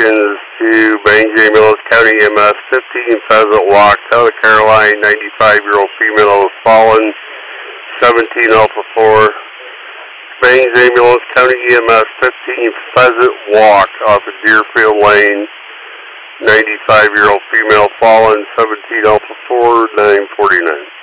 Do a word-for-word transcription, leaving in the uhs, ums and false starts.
directions to Bangs Ambulance, County E M S, fifteen Pheasant Walk, South Caroline, ninety-five-year-old female has fallen, seventeen Alpha four. Bangs Ambulance, County E M S, fifteen Pheasant Walk off of Deerfield Lane, ninety-five-year-old female fallen, seventeen Alpha four, nine forty-nine.